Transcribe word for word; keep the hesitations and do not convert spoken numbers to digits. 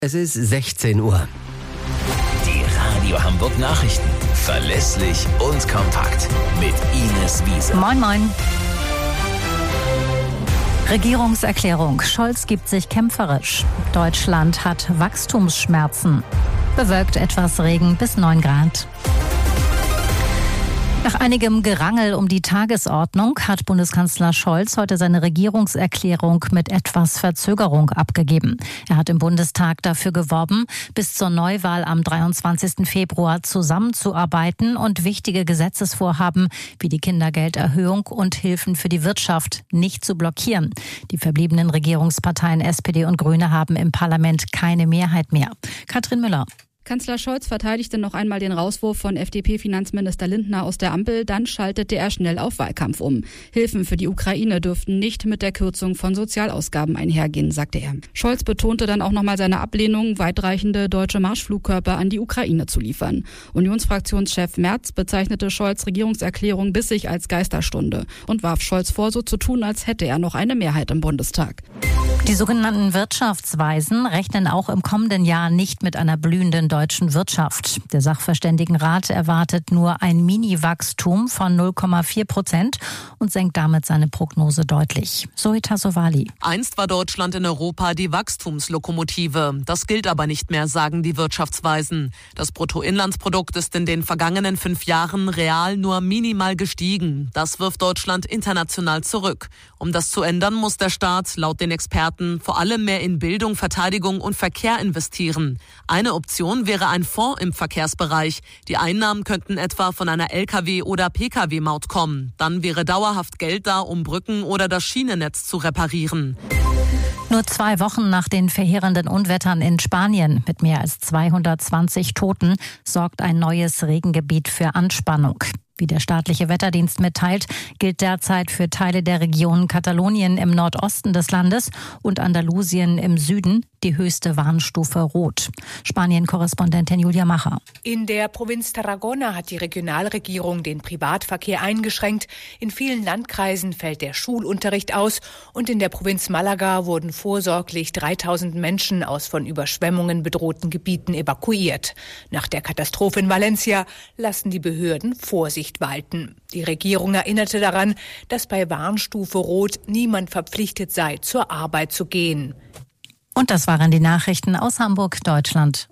Es ist sechzehn Uhr. Die Radio Hamburg Nachrichten. Verlässlich und kompakt. Mit Ines Wiese. Moin, moin. Regierungserklärung. Scholz gibt sich kämpferisch. Deutschland hat Wachstumsschmerzen. Bewölkt etwas Regen bis neun Grad. Nach einigem Gerangel um die Tagesordnung hat Bundeskanzler Scholz heute seine Regierungserklärung mit etwas Verzögerung abgegeben. Er hat im Bundestag dafür geworben, bis zur Neuwahl am dreiundzwanzigsten Februar zusammenzuarbeiten und wichtige Gesetzesvorhaben wie die Kindergelderhöhung und Hilfen für die Wirtschaft nicht zu blockieren. Die verbliebenen Regierungsparteien S P D und Grüne haben im Parlament keine Mehrheit mehr. Katrin Müller. Kanzler Scholz verteidigte noch einmal den Rauswurf von F D P-Finanzminister Lindner aus der Ampel, dann schaltete er schnell auf Wahlkampf um. Hilfen für die Ukraine dürften nicht mit der Kürzung von Sozialausgaben einhergehen, sagte er. Scholz betonte dann auch noch mal seine Ablehnung, weitreichende deutsche Marschflugkörper an die Ukraine zu liefern. Unionsfraktionschef Merz bezeichnete Scholz' Regierungserklärung bissig als Geisterstunde und warf Scholz vor, so zu tun, als hätte er noch eine Mehrheit im Bundestag. Die sogenannten Wirtschaftsweisen rechnen auch im kommenden Jahr nicht mit einer blühenden deutschen Wirtschaft. Der Sachverständigenrat erwartet nur ein Mini-Wachstum von null Komma vier Prozent und senkt damit seine Prognose deutlich. Zoe Tassovali. Einst war Deutschland in Europa die Wachstumslokomotive. Das gilt aber nicht mehr, sagen die Wirtschaftsweisen. Das Bruttoinlandsprodukt ist in den vergangenen fünf Jahren real nur minimal gestiegen. Das wirft Deutschland international zurück. Um das zu ändern, muss der Staat laut den Experten vor allem mehr in Bildung, Verteidigung und Verkehr investieren. Eine Option wäre ein Fonds im Verkehrsbereich. Die Einnahmen könnten etwa von einer L K W- oder P K W-Maut kommen. Dann wäre dauerhaft Geld da, um Brücken oder das Schienennetz zu reparieren. Nur zwei Wochen nach den verheerenden Unwettern in Spanien mit mehr als zweihundertzwanzig Toten sorgt ein neues Regengebiet für Anspannung. Wie der staatliche Wetterdienst mitteilt, gilt derzeit für Teile der Region Katalonien im Nordosten des Landes und Andalusien im Süden die höchste Warnstufe Rot. Spanien-Korrespondentin Julia Macher. In der Provinz Tarragona hat die Regionalregierung den Privatverkehr eingeschränkt. In vielen Landkreisen fällt der Schulunterricht aus und in der Provinz Malaga wurden vorsorglich dreitausend Menschen aus von Überschwemmungen bedrohten Gebieten evakuiert. Nach der Katastrophe in Valencia lassen die Behörden Vorsicht walten. Die Regierung erinnerte daran, dass bei Warnstufe Rot niemand verpflichtet sei, zur Arbeit zu gehen. Und das waren die Nachrichten aus Hamburg, Deutschland